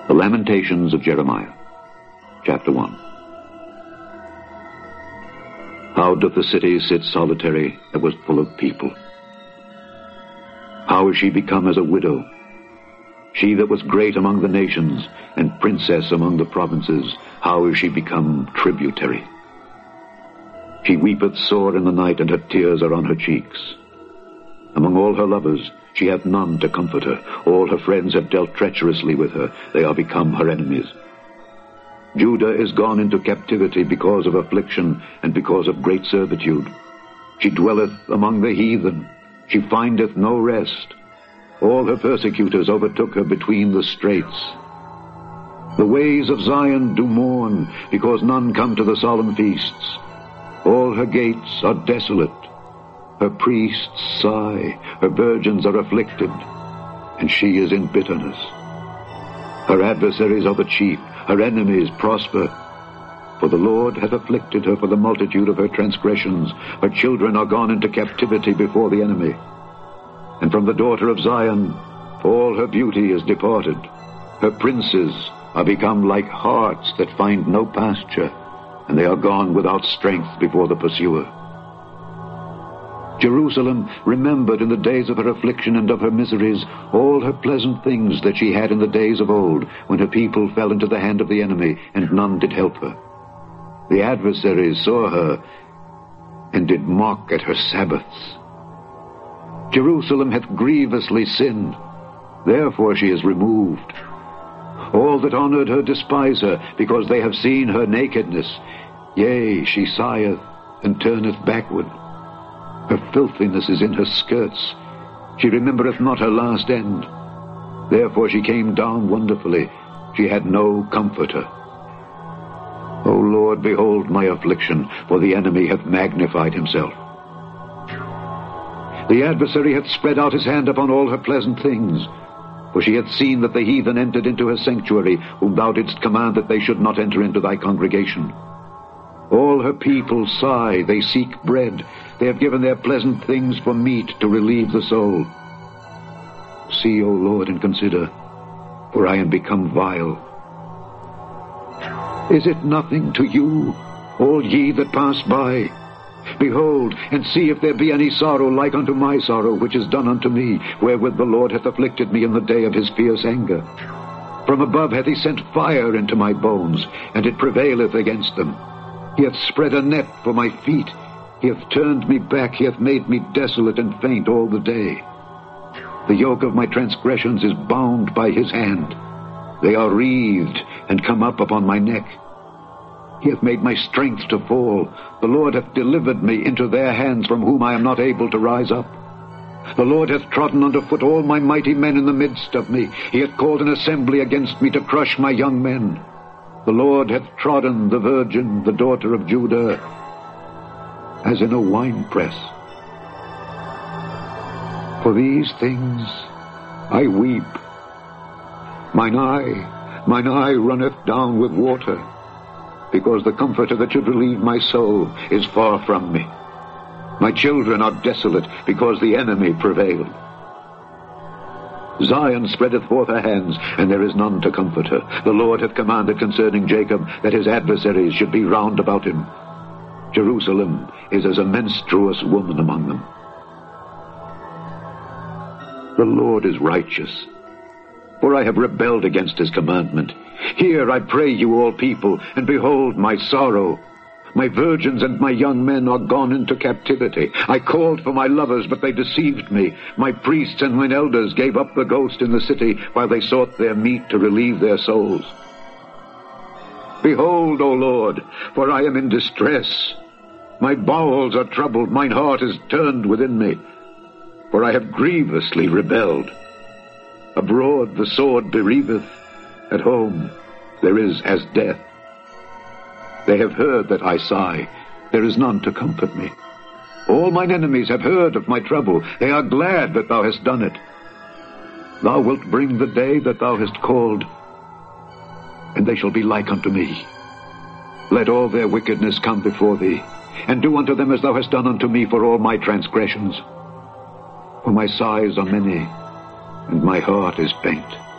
The Lamentations of Jeremiah, chapter 1. How doth the city sit solitary that was full of people? How is she become as a widow? She that was great among the nations, and princess among the provinces, how is she become tributary? She weepeth sore in the night, and her tears are on her cheeks. Among all her lovers she hath none to comfort her. All her friends have dealt treacherously with her. They are become her enemies. Judah is gone into captivity because of affliction and because of great servitude. She dwelleth among the heathen. She findeth no rest. All her persecutors overtook her between the straits. The ways of Zion do mourn, because none come to the solemn feasts. All her gates are desolate. Her priests sigh, her virgins are afflicted, and she is in bitterness. Her adversaries are the chief, her enemies prosper. For the Lord hath afflicted her for the multitude of her transgressions. Her children are gone into captivity before the enemy. And from the daughter of Zion all her beauty is departed. Her princes are become like harts that find no pasture, and they are gone without strength before the pursuer. Jerusalem remembered in the days of her affliction and of her miseries all her pleasant things that she had in the days of old, when her people fell into the hand of the enemy, and none did help her. The adversaries saw her, and did mock at her Sabbaths. Jerusalem hath grievously sinned, therefore she is removed. All that honored her despise her, because they have seen her nakedness. Yea, she sigheth, and turneth backward. Her filthiness is in her skirts. She remembereth not her last end. Therefore she came down wonderfully. She had no comforter. O Lord, behold my affliction, for the enemy hath magnified himself. The adversary hath spread out his hand upon all her pleasant things. For she hath seen that the heathen entered into her sanctuary, whom thou didst command that they should not enter into thy congregation. All her people sigh, they seek bread. They have given their pleasant things for meat to relieve the soul. See, O Lord, and consider, for I am become vile. Is it nothing to you, all ye that pass by? Behold, and see if there be any sorrow like unto my sorrow, which is done unto me, wherewith the Lord hath afflicted me in the day of his fierce anger. From above hath he sent fire into my bones, and it prevaileth against them. He hath spread a net for my feet. He hath turned me back. He hath made me desolate and faint all the day. The yoke of my transgressions is bound by his hand. They are wreathed and come up upon my neck. He hath made my strength to fall. The Lord hath delivered me into their hands, from whom I am not able to rise up. The Lord hath trodden under foot all my mighty men in the midst of me. He hath called an assembly against me to crush my young men. The Lord hath trodden the virgin, the daughter of Judah, as in a winepress. For these things I weep. Mine eye runneth down with water, because the comforter that should relieve my soul is far from me. My children are desolate, because the enemy prevailed. Zion spreadeth forth her hands, and there is none to comfort her. The Lord hath commanded concerning Jacob, that his adversaries should be round about him. Jerusalem is as a menstruous woman among them. The Lord is righteous, for I have rebelled against his commandment. Hear, I pray you, all people, and behold my sorrow. My virgins and my young men are gone into captivity. I called for my lovers, but they deceived me. My priests and mine elders gave up the ghost in the city, while they sought their meat to relieve their souls. Behold, O Lord, for I am in distress. My bowels are troubled, mine heart is turned within me, for I have grievously rebelled. Abroad the sword bereaveth, at home there is as death. They have heard that I sigh. There is none to comfort me. All mine enemies have heard of my trouble. They are glad that thou hast done it. Thou wilt bring the day that thou hast called, and they shall be like unto me. Let all their wickedness come before thee, and do unto them as thou hast done unto me for all my transgressions. For my sighs are many, and my heart is faint.